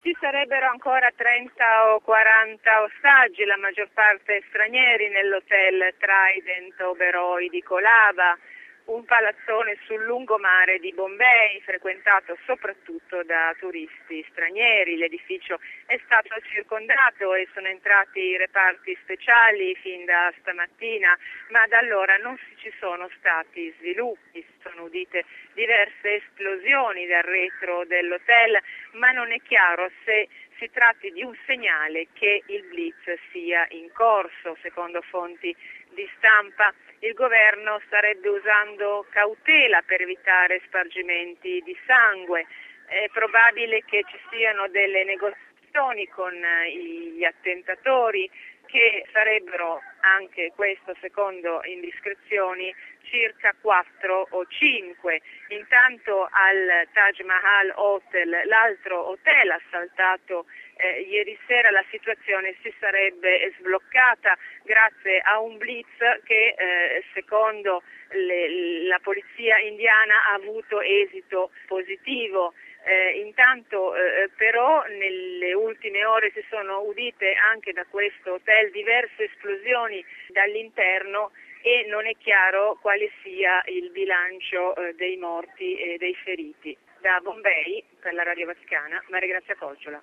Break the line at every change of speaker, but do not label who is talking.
Ci sarebbero ancora 30 o 40 ostaggi, la maggior parte stranieri, nell'hotel Trident Oberoi di Colaba, un palazzone sul lungomare di Bombay, frequentato soprattutto da turisti stranieri. L'edificio è stato circondato e sono entrati i reparti speciali fin da stamattina, ma da allora non ci sono stati sviluppi. Si sono udite diverse esplosioni dal retro dell'hotel, ma non è chiaro se si tratti di un segnale che il blitz sia in corso. Secondo fonti di stampa, il governo starebbe usando cautela per evitare spargimenti di sangue. È probabile che ci siano delle negoziazioni con gli attentatori, che sarebbero, anche questo secondo indiscrezioni, circa 4 o 5. Intanto al Taj Mahal Hotel, l'altro hotel assaltato ieri sera, la situazione si sarebbe sbloccata grazie a un blitz che secondo la polizia indiana ha avuto esito positivo. Intanto però nelle ultime ore si sono udite anche da questo hotel diverse esplosioni dall'interno e non è chiaro quale sia il bilancio dei morti e dei feriti. Da Bombay, per la Radio Vaticana, Maria Grazia Coggiola.